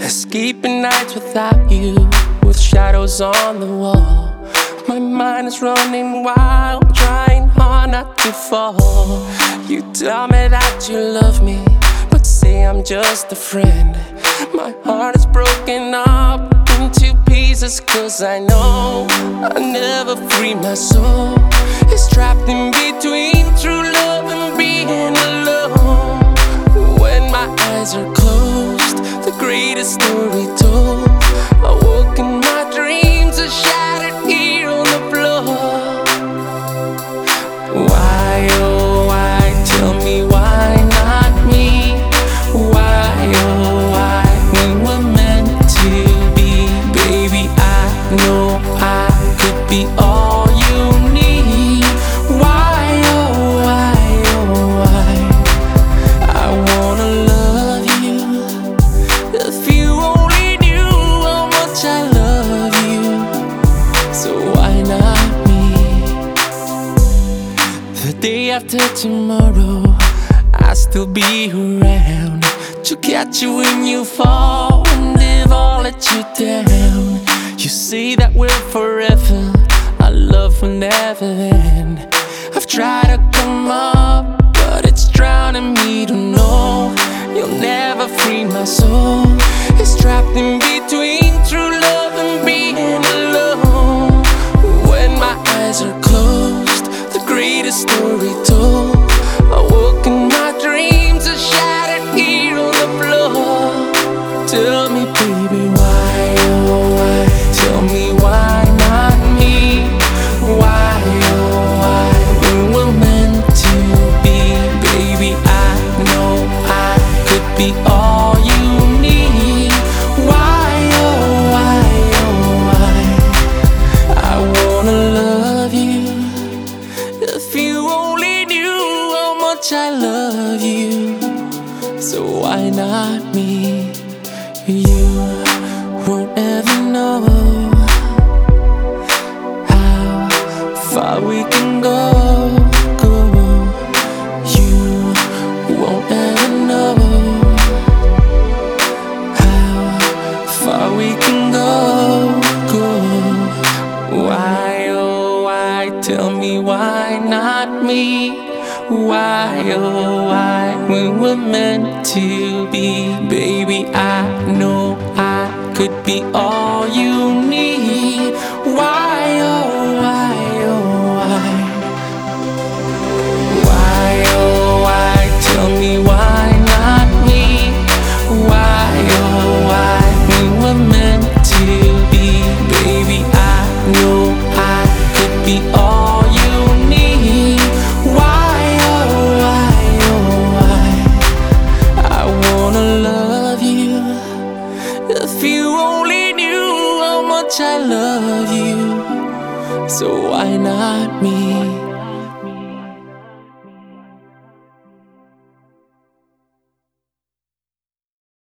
Escaping nights without you, with shadows on the wall. My mind is running wild, trying hard not to fall. You tell me that you love me, but say I'm just a friend. My heart is broken up into pieces, cause I know I'll never free my soul. It's trapped in between true love and being alone. When my eyes are closed, the greatest story told. I woke in my dreams, are shattered here on the floor. Why, oh why, tell me why not me? Why, oh why, we were meant to be. Baby, I know I could be all you need. Why, oh why, oh why, I wanna love you. If you only knew how much I love you, so why not me? The day after tomorrow, I'll still be around to catch you when you fall and if I'll let you down. You say that we're forever, our love will never end. I've tried to come up, but it's drowning me to know you'll never free my soul. It's trapped in between true love and being alone. When my eyes are closed, the greatest story told. I woke in my dreams, are shattered here on the floor. Tell me, baby, why, oh why? Tell me why not me? Why, oh why? We were meant to be. Baby, I know I could be all you need. Why, oh why, oh why? I wanna love you. If you only knew how much I love you, so why not me? You won't ever know how far we can go. You won't ever know how far we can go. Why, oh why, tell me why not me? Why, oh why, we were meant to be. Baby, I know I could be all you need. Why, oh why, oh why? Why, oh why, tell me why not me? Why, oh why, we were meant to be. Baby, I know I could be all you need. Why, oh why, oh why, I wanna love you. If you only knew how much I love you, so why not me?